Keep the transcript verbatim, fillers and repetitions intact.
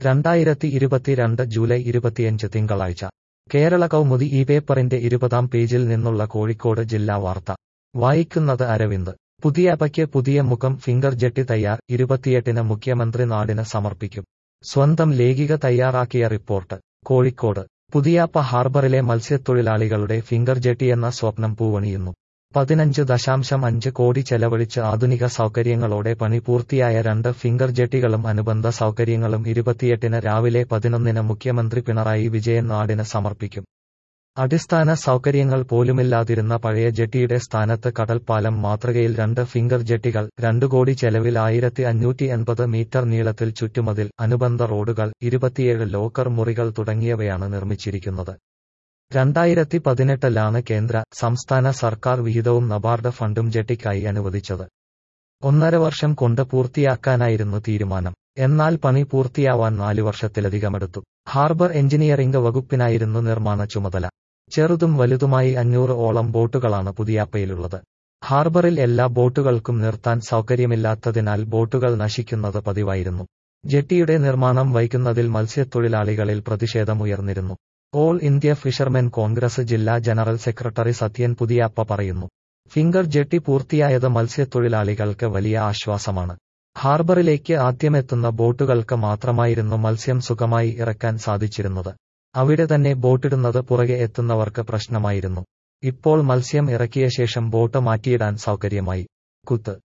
രണ്ടായിരത്തി ഇരുപത്തിരണ്ട് ജൂലൈ ഇരുപത്തിയഞ്ച് തിങ്കളാഴ്ച കേരള കൗമുദി ഈ പേപ്പറിന്റെ ഇരുപതാം പേജിൽ നിന്നുള്ള കോഴിക്കോട് ജില്ലാ വാർത്ത വായിക്കുന്നത് അരവിന്ദ്. പുതിയപ്പയ്ക്ക് പുതിയ മുഖം ഫിംഗർ ജെട്ടി തയ്യാർ, ഇരുപത്തിയെട്ടിന് മുഖ്യമന്ത്രി നാടിന് സമർപ്പിക്കും. സ്വന്തം ലേഖിക തയ്യാറാക്കിയ റിപ്പോർട്ട്. കോഴിക്കോട് പുതിയാപ്പ ഹാർബറിലെ മത്സ്യത്തൊഴിലാളികളുടെ ഫിംഗർ ജെട്ടിയെന്ന സ്വപ്നം പൂവണിയുന്നു. പതിനഞ്ച് ദശാംശം അഞ്ച് കോടി ചെലവഴിച്ച് ആധുനിക സൗകര്യങ്ങളോടെ പണി പൂർത്തിയായ രണ്ട് ഫിംഗർ ജെട്ടികളും അനുബന്ധ സൗകര്യങ്ങളും ഇരുപത്തിയെട്ടിന് രാവിലെ പതിനൊന്നിന് മുഖ്യമന്ത്രി പിണറായി വിജയൻ നാടിന് സമർപ്പിക്കും. അടിസ്ഥാന സൗകര്യങ്ങൾ പോലുമില്ലാതിരുന്ന പഴയ ജെട്ടിയുടെ സ്ഥാനത്ത് കടൽപ്പാലം മാതൃകയിൽ രണ്ട് ഫിംഗർ ജെട്ടികൾ, രണ്ടു കോടി ചെലവിൽ ആയിരത്തി അഞ്ഞൂറ്റി എൺപത് മീറ്റർ നീളത്തിൽ ചുറ്റുമതിൽ, അനുബന്ധ റോഡുകൾ, ഇരുപത്തിയേഴ് ലോക്കർ മുറികൾ തുടങ്ങിയവയാണ് നിർമ്മിച്ചിരിക്കുന്നത്. രണ്ടായിരത്തി പതിനെട്ടിലാണ് കേന്ദ്ര, സംസ്ഥാന സർക്കാർ വിഹിതവും നബാർഡ് ഫണ്ടും ജെട്ടിക്കായി അനുവദിച്ചത്. ഒന്നര വർഷം കൊണ്ട് പൂർത്തിയാക്കാനായിരുന്നു തീരുമാനം. എന്നാൽ പണി പൂർത്തിയാവാൻ നാലു വർഷത്തിലധികമെടുത്തു. ഹാർബർ എഞ്ചിനീയറിംഗ് വകുപ്പിനായിരുന്നു നിർമ്മാണ ചുമതല. ചെറുതും വലുതുമായി അഞ്ഞൂറ് ഓളം ബോട്ടുകളാണ് പുതിയാപ്പയിലുള്ളത്. ഹാർബറിൽ എല്ലാ ബോട്ടുകൾക്കും നിർത്താൻ സൗകര്യമില്ലാത്തതിനാൽ ബോട്ടുകൾ നശിക്കുന്നത് പതിവായിരുന്നു. ജെട്ടിയുടെ നിർമ്മാണം വൈകുന്നതിൽ മത്സ്യത്തൊഴിലാളികളിൽ പ്രതിഷേധമുയർന്നിരുന്നു. ഓൾ ഇന്ത്യ ഫിഷർമെൻ കോൺഗ്രസ് ജില്ലാ ജനറൽ സെക്രട്ടറി സത്യൻ പുതിയാപ്പ പറയുന്നു. ഫിംഗർ ജെട്ടി പൂർത്തിയായത് മത്സ്യത്തൊഴിലാളികൾക്ക് വലിയ ആശ്വാസമാണ്. ഹാർബറിലേക്ക് ആദ്യമെത്തുന്ന ബോട്ടുകൾക്ക് മാത്രമായിരുന്നു മത്സ്യം സുഖമായി ഇറക്കാൻ സാധിച്ചിരുന്നത്. അവിടെ തന്നെ ബോട്ടിടുന്നത് പുറകെ എത്തുന്നവർക്ക് പ്രശ്നമായിരുന്നു. ഇപ്പോൾ മത്സ്യം ഇറക്കിയ ശേഷം ബോട്ട് മാറ്റിയിടാൻ സൗകര്യമായി. കുത്ത്